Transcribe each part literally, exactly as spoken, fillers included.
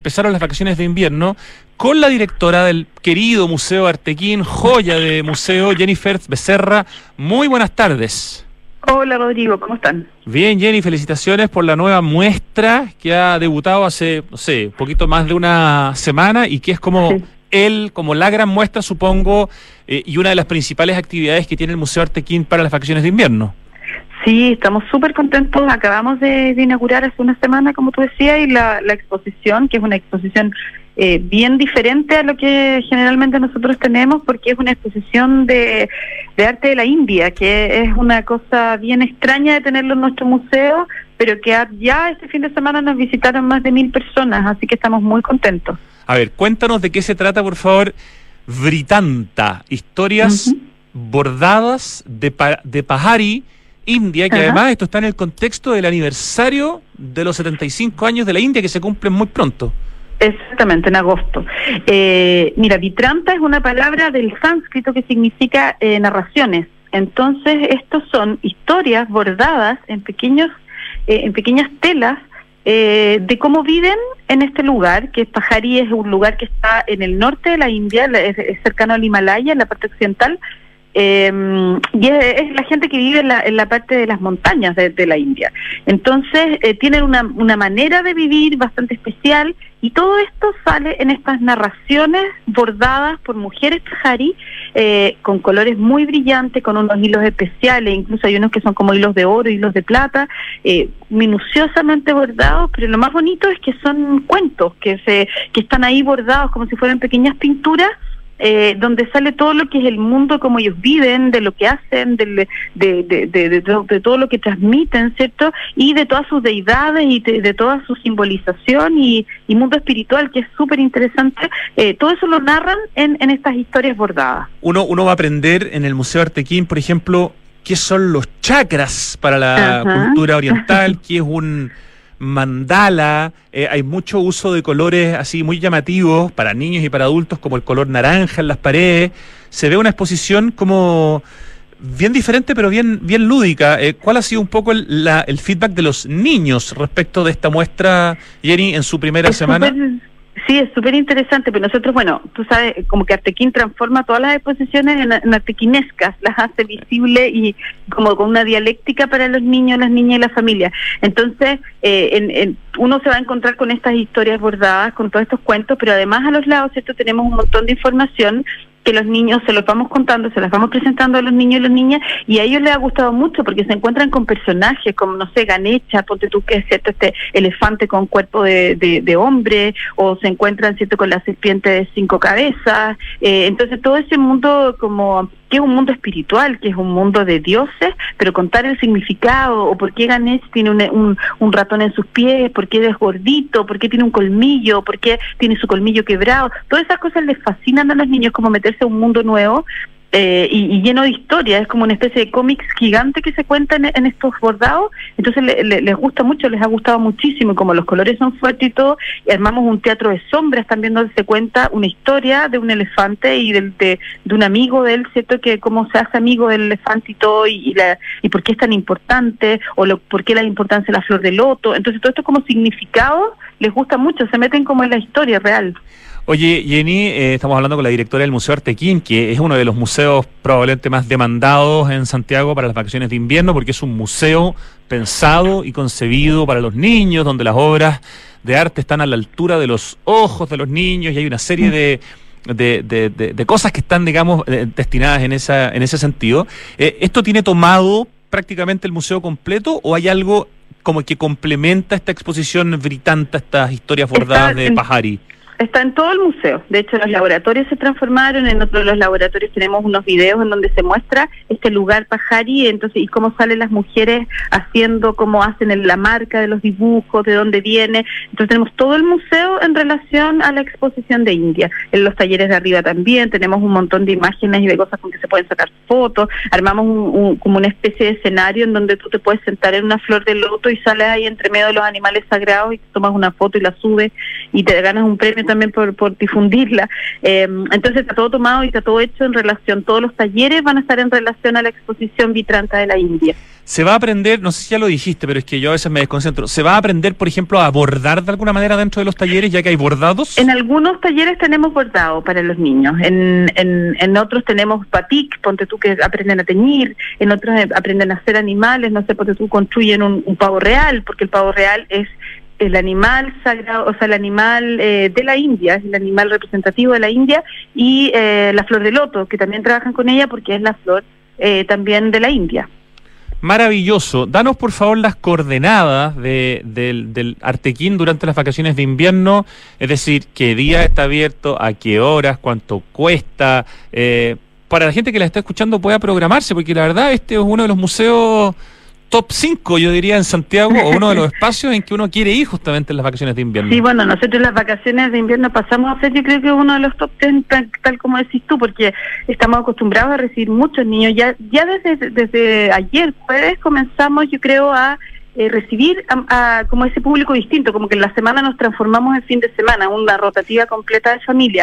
empezaron las vacaciones de invierno, con la directora del querido Museo Artequín, joya de museo, Jennifer Becerra. Muy buenas tardes. Hola Rodrigo, ¿cómo están? Bien, Jenny, felicitaciones por la nueva muestra que ha debutado hace, no sé, un poquito más de una semana y que es como sí. el, como la gran muestra, supongo, eh, y una de las principales actividades que tiene el Museo Artequín para las vacaciones de invierno. Sí, estamos súper contentos. Acabamos de, de inaugurar hace una semana, como tú decías, y la, la exposición, que es una exposición eh, bien diferente a lo que generalmente nosotros tenemos, porque es una exposición de, de arte de la India, que es una cosa bien extraña de tenerlo en nuestro museo, pero que ya este fin de semana nos visitaron más de mil personas, así que estamos muy contentos. A ver, cuéntanos de qué se trata, por favor. Vritanta, historias uh-huh. bordadas de, pa de Pahari, India, que Ajá. además esto está en el contexto del aniversario de los setenta y cinco años de la India, que se cumplen muy pronto. Exactamente, en agosto. Eh, mira, Vitranta es una palabra del sánscrito que significa eh, narraciones. Entonces, estos son historias bordadas en pequeños, eh, en pequeñas telas eh, de cómo viven en este lugar, que Pahari es un lugar que está en el norte de la India, es, es cercano al Himalaya, en la parte occidental. Eh, y es, es la gente que vive en la, en la parte de las montañas de, de la India. Entonces eh, tienen una, una manera de vivir bastante especial, y todo esto sale en estas narraciones bordadas por mujeres Pahari, eh, con colores muy brillantes, con unos hilos especiales, incluso hay unos que son como hilos de oro, hilos de plata, eh, minuciosamente bordados, pero lo más bonito es que son cuentos que se que están ahí bordados como si fueran pequeñas pinturas, Eh, donde sale todo lo que es el mundo, cómo ellos viven, de lo que hacen, de, de, de, de, de, de, todo, de todo lo que transmiten, ¿cierto? Y de todas sus deidades y de, de toda su simbolización y, y mundo espiritual, que es súper interesante. Eh, todo eso lo narran en, en estas historias bordadas. Uno, uno va a aprender en el Museo Artequín, por ejemplo, qué son los chakras para la Ajá. cultura oriental, qué es un mandala, eh, hay mucho uso de colores así muy llamativos para niños y para adultos, como el color naranja en las paredes. Se ve una exposición como bien diferente, pero bien bien lúdica. Eh, ¿Cuál ha sido un poco el, la, el feedback de los niños respecto de esta muestra, Jenny, en su primera es semana? Super... Sí, es súper interesante, pero nosotros, bueno, tú sabes, como que Artequín transforma todas las exposiciones en, en artequinescas, las hace visibles y como con una dialéctica para los niños, las niñas y la familia. Entonces, eh, en, en, uno se va a encontrar con estas historias bordadas, con todos estos cuentos, pero además a los lados, ¿cierto?, tenemos un montón de información que los niños se los vamos contando, se las vamos presentando a los niños y las niñas, y a ellos les ha gustado mucho porque se encuentran con personajes como, no sé, Ganesha, ponte tú que es cierto, este elefante con cuerpo de, de, de hombre, o se encuentran, cierto, con la serpiente de cinco cabezas. Eh, entonces todo ese mundo como que es un mundo espiritual, que es un mundo de dioses, pero contar el significado, o por qué Ganesh tiene un, un, un ratón en sus pies, por qué es gordito, por qué tiene un colmillo, por qué tiene su colmillo quebrado, todas esas cosas les fascinan a los niños, como meterse a un mundo nuevo. Eh, y, y lleno de historia, es como una especie de cómics gigante que se cuenta en, en estos bordados. Entonces le, le, les gusta mucho, les ha gustado muchísimo, y como los colores son fuertes y todo, y armamos un teatro de sombras también donde se cuenta una historia de un elefante y del, de, de un amigo de él, ¿cierto?, que cómo se hace amigo del elefante y todo, y, y, la, y por qué es tan importante, o lo, por qué la importancia de la flor de loto. Entonces todo esto como significado les gusta mucho, se meten como en la historia real. Oye, Jenny, eh, estamos hablando con la directora del Museo Artequín, que es uno de los museos probablemente más demandados en Santiago para las vacaciones de invierno, porque es un museo pensado y concebido para los niños, donde las obras de arte están a la altura de los ojos de los niños, y hay una serie de, de, de, de, de cosas que están, digamos, eh, destinadas en esa en ese sentido. Eh, ¿Esto tiene tomado prácticamente el museo completo, o hay algo como que complementa esta exposición Vritanta, estas historias bordadas de Pahari? Está en todo el museo. De hecho, los laboratorios se transformaron. En otro de los laboratorios tenemos unos videos en donde se muestra este lugar Pahari, entonces, y cómo salen las mujeres haciendo, cómo hacen el, la marca de los dibujos, de dónde viene. Entonces tenemos todo el museo en relación a la exposición de India. En los talleres de arriba también tenemos un montón de imágenes y de cosas con que se pueden sacar fotos. Armamos un, un, como una especie de escenario en donde tú te puedes sentar en una flor de loto y sales ahí entre medio de los animales sagrados y tomas una foto y la subes y te ganas un premio también por, por difundirla. Eh, entonces está todo tomado y está todo hecho en relación, todos los talleres van a estar en relación a la exposición Vitranta de la India. Se va a aprender, no sé si ya lo dijiste, pero es que yo a veces me desconcentro, ¿se va a aprender, por ejemplo, a bordar de alguna manera dentro de los talleres, ya que hay bordados? En algunos talleres tenemos bordado para los niños, en, en, en otros tenemos batik, ponte tú que aprenden a teñir, en otros aprenden a hacer animales, no sé, ponte tú construyen un, un pavo real, porque el pavo real es el animal sagrado, o sea, el animal eh, de la India, es el animal representativo de la India, y eh, la flor de loto, que también trabajan con ella porque es la flor eh, también de la India. Maravilloso. Danos, por favor, las coordenadas de, del, del Artequín durante las vacaciones de invierno, es decir, qué día está abierto, a qué horas, cuánto cuesta, eh, para la gente que la está escuchando pueda programarse, porque la verdad este es uno de los museos top cinco, yo diría, en Santiago, o uno de los espacios en que uno quiere ir justamente en las vacaciones de invierno. Sí, bueno, nosotros en las vacaciones de invierno pasamos a ser, yo creo que uno de los top ten, tal, tal como decís tú, porque estamos acostumbrados a recibir muchos niños. Ya ya desde desde ayer, jueves, comenzamos, yo creo, a eh, recibir a, a como ese público distinto, como que en la semana nos transformamos en fin de semana, una rotativa completa de familia.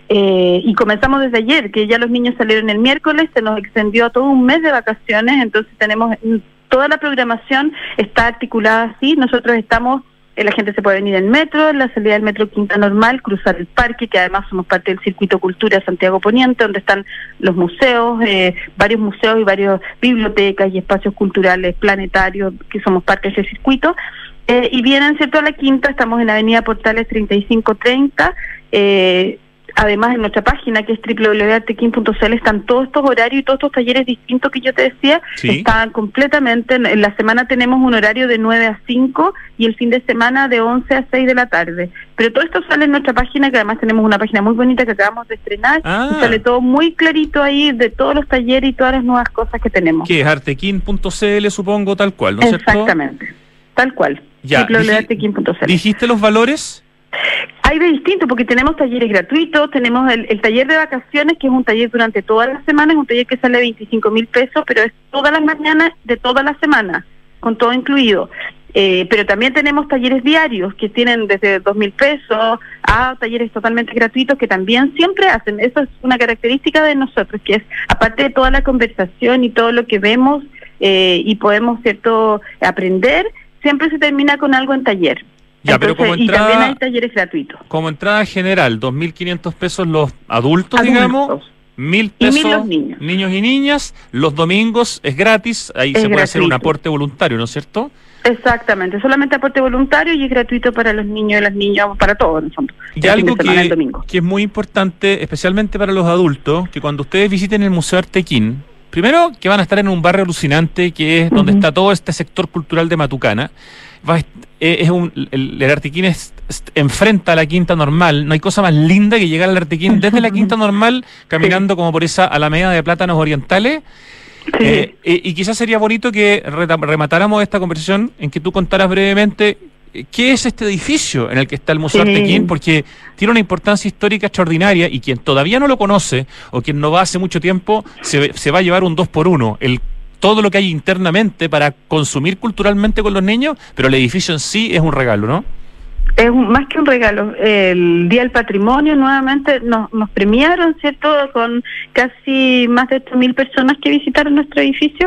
Eh, y comenzamos desde ayer, que ya los niños salieron el miércoles, se nos extendió a todo un mes de vacaciones, entonces tenemos... Toda la programación está articulada así. Nosotros estamos, eh, la gente se puede venir en metro, en la salida del metro Quinta Normal, cruzar el parque, que además somos parte del Circuito Cultura Santiago Poniente, donde están los museos, eh, varios museos y varias bibliotecas y espacios culturales planetarios, que somos parte de ese circuito. Eh, y vienen, ¿cierto?, a la Quinta, estamos en Avenida Portales treinta y cinco treinta, eh, además en nuestra página que es doble u doble u doble u punto artequín punto c l están todos estos horarios y todos estos talleres distintos que yo te decía, sí. Están completamente, en la semana tenemos un horario de nueve a cinco y el fin de semana de once a seis de la tarde, pero todo esto sale en nuestra página, que además tenemos una página muy bonita que acabamos de estrenar, ah. y sale todo muy clarito ahí de todos los talleres y todas las nuevas cosas que tenemos. Que es artequín punto c l, supongo, tal cual, ¿no es cierto? Exactamente, tal cual, ya, doble u doble u doble u punto artequín punto c l. ¿Dijiste los valores? Hay de distinto, porque tenemos talleres gratuitos, tenemos el, el taller de vacaciones, que es un taller durante todas las semanas, es un taller que sale veinticinco mil pesos, pero es todas las mañanas de toda la semana, con todo incluido. Eh, pero también tenemos talleres diarios, que tienen desde dos mil pesos a talleres totalmente gratuitos, que también siempre hacen. Eso es una característica de nosotros, que es, aparte de toda la conversación y todo lo que vemos eh, y podemos, cierto, aprender, siempre se termina con algo en taller. Ya, Entonces, pero como entrada, y también hay talleres gratuitos. Como entrada general, dos mil quinientos pesos los adultos, adultos, digamos, mil pesos y mil los niños. niños y niñas, los domingos es gratis, ahí es se puede gratuito. hacer un aporte voluntario, ¿no es cierto? Exactamente, solamente aporte voluntario y es gratuito para los niños y las niñas, para todos en el fondo. Y algo que, que es muy importante, especialmente para los adultos, que cuando ustedes visiten el Museo Artequín, primero que van a estar en un barrio alucinante, que es donde uh-huh. está todo este sector cultural de Matucana. Va, es un, el, el Artequín es, es, enfrenta a la Quinta Normal. No hay cosa más linda que llegar al Artequín desde la Quinta Normal, caminando sí. como por esa alameda de plátanos orientales. Sí. Eh, eh, y quizás sería bonito que rematáramos esta conversación en que tú contaras brevemente qué es este edificio en el que está el Museo sí. Artequín, porque tiene una importancia histórica extraordinaria y quien todavía no lo conoce o quien no va hace mucho tiempo se, se va a llevar un dos por uno. El todo lo que hay internamente para consumir culturalmente con los niños, pero el edificio en sí es un regalo, ¿no? Es un, más que un regalo. El Día del Patrimonio nuevamente nos, nos premiaron, ¿cierto?, con casi más de ocho mil personas que visitaron nuestro edificio.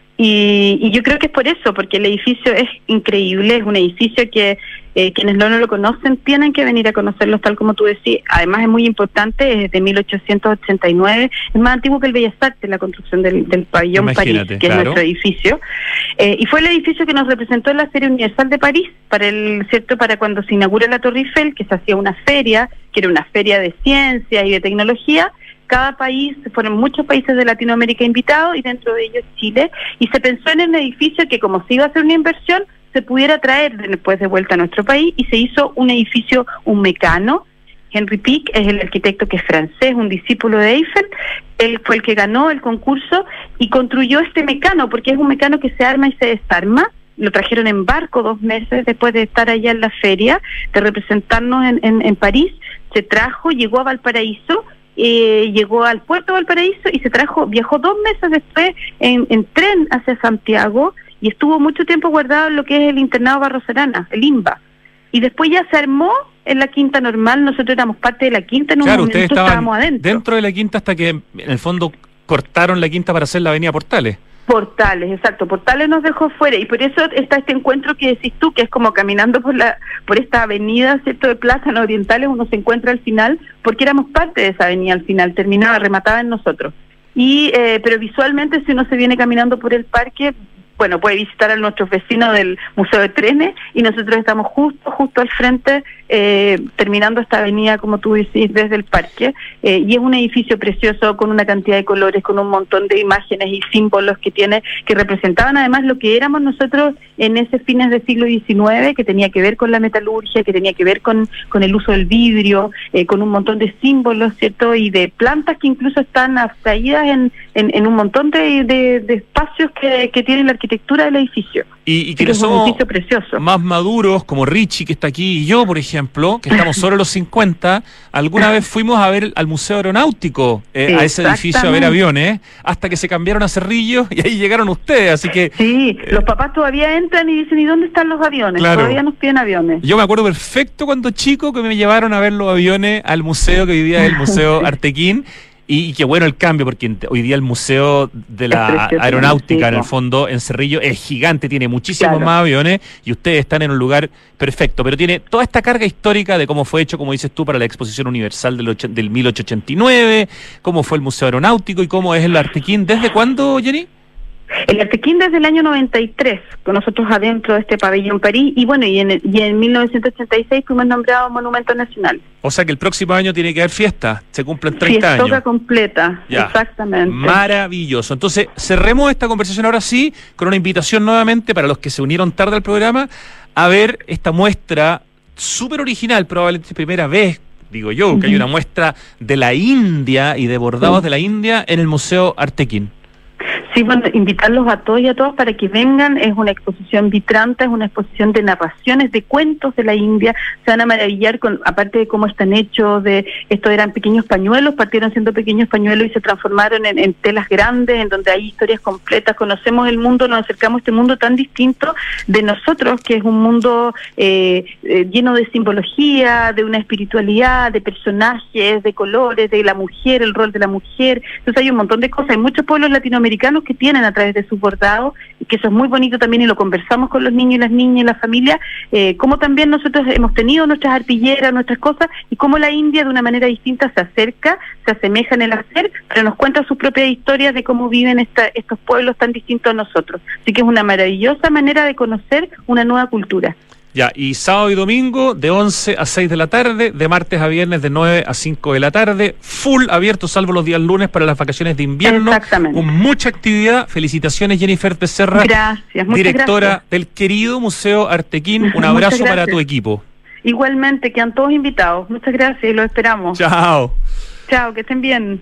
Y, y yo creo que es por eso, porque el edificio es increíble, es un edificio que eh, quienes no, no lo conocen tienen que venir a conocerlo, tal como tú decís. Además es muy importante, es de mil ochocientos ochenta y nueve, es más antiguo que el Bellas Artes, la construcción del, del pabellón París, que claro. es nuestro edificio. Eh, y fue el edificio que nos representó en la Feria Universal de París, para el cierto para cuando se inaugura la Torre Eiffel, que se hacía una feria, que era una feria de ciencia y de tecnología. Cada país, fueron muchos países de Latinoamérica invitados y dentro de ellos Chile, y se pensó en el edificio que como se iba a hacer una inversión, se pudiera traer después de vuelta a nuestro país y se hizo un edificio, un mecano. Henry Pick es el arquitecto que es francés, un discípulo de Eiffel, él fue el que ganó el concurso y construyó este mecano, porque es un mecano que se arma y se desarma. Lo trajeron en barco dos meses después de estar allá en la feria, de representarnos en, en, en París, se trajo, llegó a Valparaíso, Eh, llegó al puerto de Valparaíso y se trajo, viajó dos meses después en, en tren hacia Santiago y estuvo mucho tiempo guardado en lo que es el internado Barros Arana, el I N B A, y después ya se armó en la Quinta Normal. Nosotros éramos parte de la Quinta, en un claro, momento ustedes estaban estábamos adentro dentro de la Quinta hasta que en el fondo cortaron la Quinta para hacer la avenida Portales. Portales, exacto, Portales nos dejó fuera, y por eso está este encuentro que decís tú, que es como caminando por la por esta avenida, ¿cierto?, de Plazas Orientales, uno se encuentra al final, porque éramos parte de esa avenida al final, terminaba, remataba en nosotros. Y eh, pero visualmente, si uno se viene caminando por el parque, bueno, puede visitar a nuestros vecinos del Museo de Trenes, y nosotros estamos justo, justo al frente, eh, terminando esta avenida, como tú decís, desde el parque, eh, y es un edificio precioso con una cantidad de colores, con un montón de imágenes y símbolos que tiene, que representaban además lo que éramos nosotros en ese fines del siglo diecinueve, que tenía que ver con la metalurgia, que tenía que ver con, con el uso del vidrio, eh, con un montón de símbolos, ¿cierto?, y de plantas que incluso están abstraídas en, en, en un montón de, de, de espacios que, que tiene la arquitectura del edificio. Y, y quienes somos más maduros, como Richie, que está aquí, y yo, por ejemplo, que estamos sobre los cincuenta, alguna vez fuimos a ver al Museo Aeronáutico, eh, a ese edificio, a ver aviones, hasta que se cambiaron a Cerrillo, y ahí llegaron ustedes, así que... Sí, eh, los papás todavía entran y dicen, ¿y dónde están los aviones? Claro. Todavía nos piden aviones. Yo me acuerdo perfecto cuando chico que me llevaron a ver los aviones al museo que vivía el Museo Artequín. Y, y qué bueno el cambio, porque hoy día el Museo de la Aeronáutica, en el fondo, en Cerrillo, es gigante, tiene muchísimos claro. más aviones, y ustedes están en un lugar perfecto, pero tiene toda esta carga histórica de cómo fue hecho, como dices tú, para la Exposición Universal del, ocho, del mil ochocientos ochenta y nueve, cómo fue el Museo Aeronáutico y cómo es el Artequín. ¿Desde cuándo, Jenny? El Artequín desde el año noventa y tres, con nosotros adentro de este pabellón París, y bueno, y en, y en mil novecientos ochenta y seis fuimos nombrados Monumento Nacional. O sea que el próximo año tiene que haber fiesta, se cumplen treinta años. Fiesta completa, ya. Exactamente. Maravilloso. Entonces, cerremos esta conversación ahora sí, con una invitación nuevamente para los que se unieron tarde al programa, a ver esta muestra súper original, probablemente primera vez, digo yo, uh-huh. que hay una muestra de la India y de bordados uh-huh. de la India en el Museo Artequín. Sí, bueno, invitarlos a todos y a todas para que vengan. Es una exposición vitranta, es una exposición de narraciones, de cuentos de la India. Se van a maravillar con, aparte de cómo están hechos, de estos eran pequeños pañuelos, partieron siendo pequeños pañuelos y se transformaron en, en telas grandes, en donde hay historias completas. Conocemos el mundo, nos acercamos a este mundo tan distinto de nosotros, que es un mundo eh, eh, lleno de simbología, de una espiritualidad, de personajes, de colores, de la mujer, el rol de la mujer. Entonces hay un montón de cosas. Hay muchos pueblos latinoamericanos que tienen a través de sus bordados, y que eso es muy bonito también, y lo conversamos con los niños y las niñas y la familia, eh, como también nosotros hemos tenido nuestras arpilleras, nuestras cosas, y cómo la India de una manera distinta se acerca, se asemeja en el hacer, pero nos cuenta sus propias historias de cómo viven esta, estos pueblos tan distintos a nosotros. Así que es una maravillosa manera de conocer una nueva cultura. Ya, y sábado y domingo de once a seis de la tarde, de martes a viernes de nueve a cinco de la tarde, full abierto salvo los días lunes para las vacaciones de invierno. Exactamente. Con mucha actividad. Felicitaciones, Jennifer Becerra. Gracias, muchas directora gracias. del querido Museo Artequín. Un abrazo para tu equipo. Igualmente, quedan todos invitados. Muchas gracias y los esperamos. Chao. Chao, que estén bien.